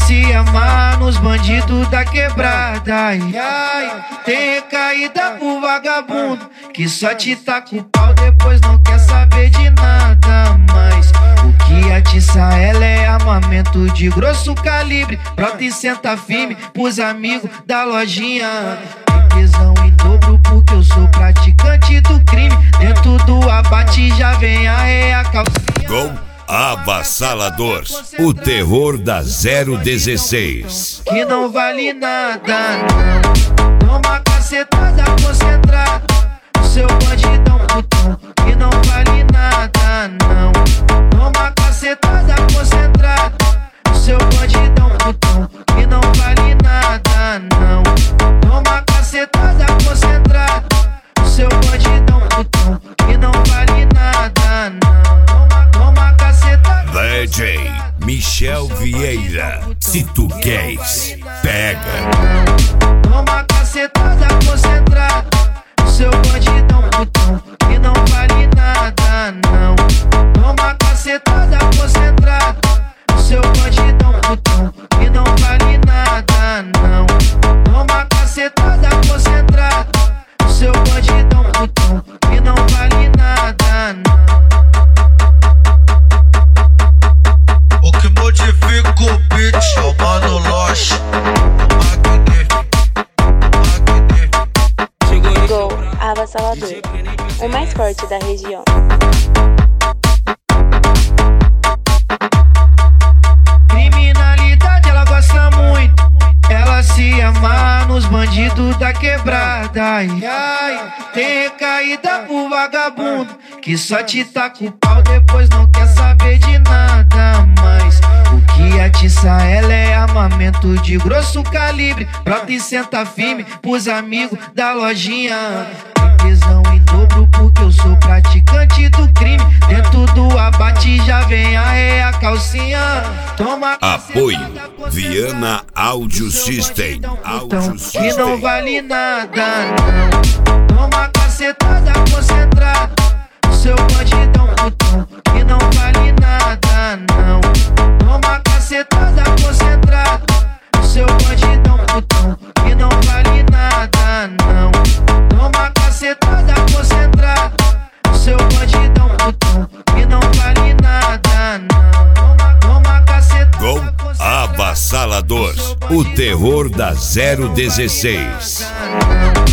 se amarra nos bandidos da quebrada. Ai, ai, tem recaída pro vagabundo que só te taca o pau, depois não quer saber de nada mais. O que atiça ela é armamento de grosso calibre. Brota e senta firme pros amigos da lojinha. Tem tesão em dobro porque eu sou praticante do crime. Dentro do abate já vem a calcinha. Gol avassalador, o terror da 016. Que não vale nada, não. Toma cacetada concentrada, o seu bandidão putão. Que não vale nada, não. Toma cacetada concentrada, o seu bandidão putão. Que não vale nada, não. Toma cacetada concentrada, o seu bandidão putão. Que não vale nada, não. Toma cacetada. DJ Michel Vieira, se tu queres, pega. Toma cacetada concentrada, o seu bandidão putão. Que não vale nada, não. Toma cacetada concentrada, o seu bandidão putão. Que não vale nada, não. Toma cacetada concentrada, o seu bandidão putão. Que não vale nada, não. O que modifica o beat, chamando Loche. Gol avassalador, o mais forte da região. Criminalidade ela gosta muito, ela se amarra nos bandidos da quebrada. Ai, ai, tem recaída pro vagabundo que só te taca o pau, depois não quer saber de nada mais. O que atiça ela é armamento de grosso calibre. Brota e senta firme pros amigos da lojinha. Tem tesão em dobro porque eu sou praticante do crime. Dentro do abate já vem a calcinha. Toma Apoio Viana Audio System. Que não vale nada, não. Toma cacetada concentrada, o seu bandidão putão. Que não vale nada, não. Toma cacetada concentrada, o seu bandidão putão. Que não vale nada, não. Toma cacetada concentrada, o seu bandidão putão. Que não vale nada, não. Toma cacetada. Gol avassalador, o terror da 016.